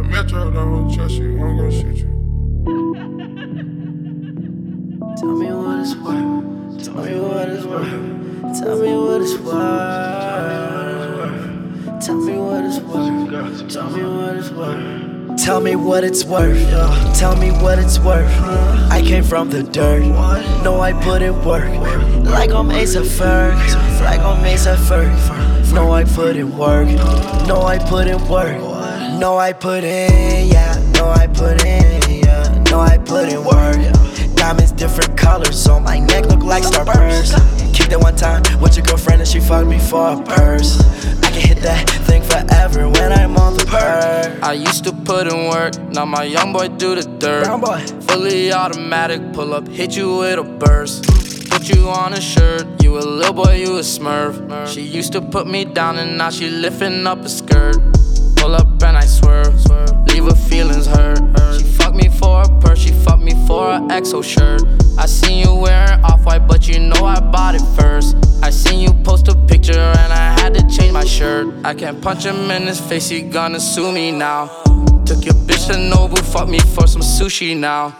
metro, don't trust you, I'm gon' shoot you. Tell me what it's worth. Tell me what it's worth. Tell me what it's worth. Tell me what it's worth. Tell me what it's worth. Tell me what it's worth. Tell me what it's worth. I came from the dirt. No, I put in work. Like I'm A$AP Ferg. Like I'm A$AP Ferg. No, I put in work. No, I put in work. No, I put in, yeah. No, I put in, yeah. No, I put in work. Diamonds different colors, so my neck look like Starburst. Kicked it one time with your girlfriend and she fucked me for a purse. I can hit that thing forever when I'm on the purse. I used to put in work, now my young boy do the dirt. Brown boy. Fully automatic, pull up, hit you with a burst. Put you on a shirt, you a little boy, you a smurf. She used to put me down and now she lifting up a skirt. Pull up and I swerve, leave her feelings hurt. She fucked me for a purse, she fucked me for a EXO shirt. I seen you wearing Off-White, but you know I bought it first. I seen you post a picture and I had to change my shirt. I can't punch him in his face, he gonna sue me now. Took your bitch to Nobu, fuck me for some sushi now.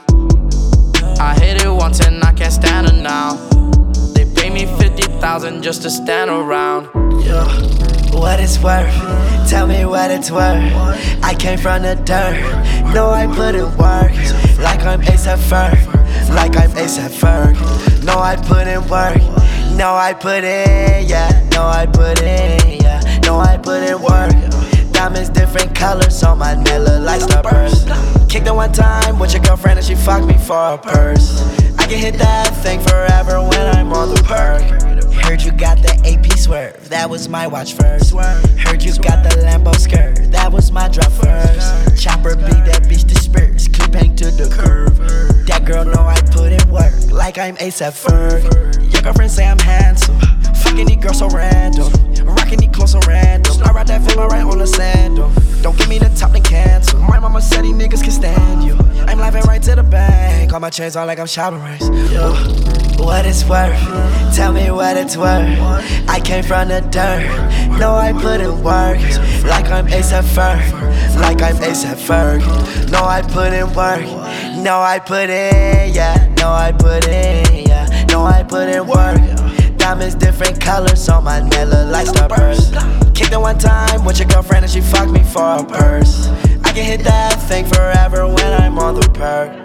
I hit it once and I can't stand her now. They pay me 50,000 just to stand around. Yeah. What it's worth, tell me what it's worth. I came from the dirt, no I put in work. Like I'm A$AP Ferg, like I'm A$AP Ferg. No I put in work, no I put in, yeah. No I put in, yeah. No I put in work. Diamonds different colors, so my neck look like Starburst. Kicked it one time with your girlfriend and she fucked me for a purse. I can hit that thing forever when I'm on the perk. Heard you got the AP swerve, that was my watch first. Heard you got the Lambo skirt, that was my drop first. Chopper beat that bitch disperse, clip hang to the curve. That girl know I put in work, like I'm A$AP Ferg. Your girlfriend say I'm handsome, fucking these girls so random. Rocking these clothes so random, I ride that Vima right on the sandal. Don't give me the top and cancel, my mama said these niggas can stand you. I'm laughing right to the bank, all my chains on like I'm shopping race. What it's worth, tell me what it's worth. I came from the dirt, no I put in work. Like I'm A$AP Ferg, like I'm A$AP Ferg. No I put in work, no I put in, yeah. No I put in, yeah. No I put in work. Diamonds different colors, so my neck look like Starburst. Kicked it one time with your girlfriend and she fucked me for a purse. I can hit that thing forever when I'm on the perk.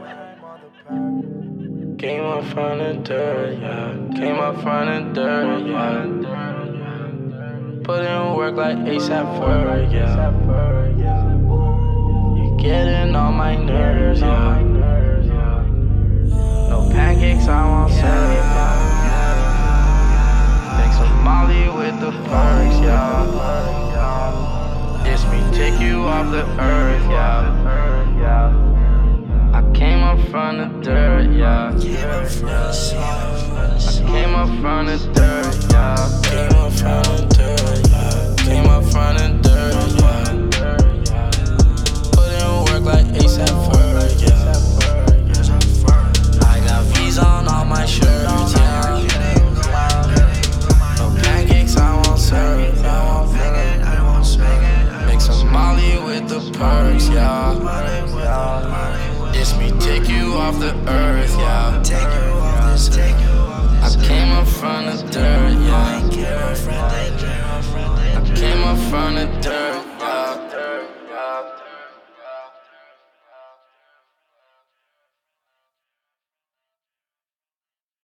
Came up from the dirt, yeah. Came up from the dirt, yeah. Put in work like A$AP Ferg, yeah. You getting on my nerves, yeah. No pancakes, I won't serve, yeah. Make some Molly with the perks, yeah. This me take you off the earth, yeah. I came up from the dirt, yeah. I came up from the dirt, yeah. Came up from the dirt, yeah. Came up from the dirt, yeah. Put in work like A$AP Ferg, yeah. I got V's on all my shirts, yeah. No pancakes, I won't serve, yeah. Make some Molly with the perks, yeah. This me take you off the earth, yeah. I came up from the dirt, yeah. I came up from the dirt.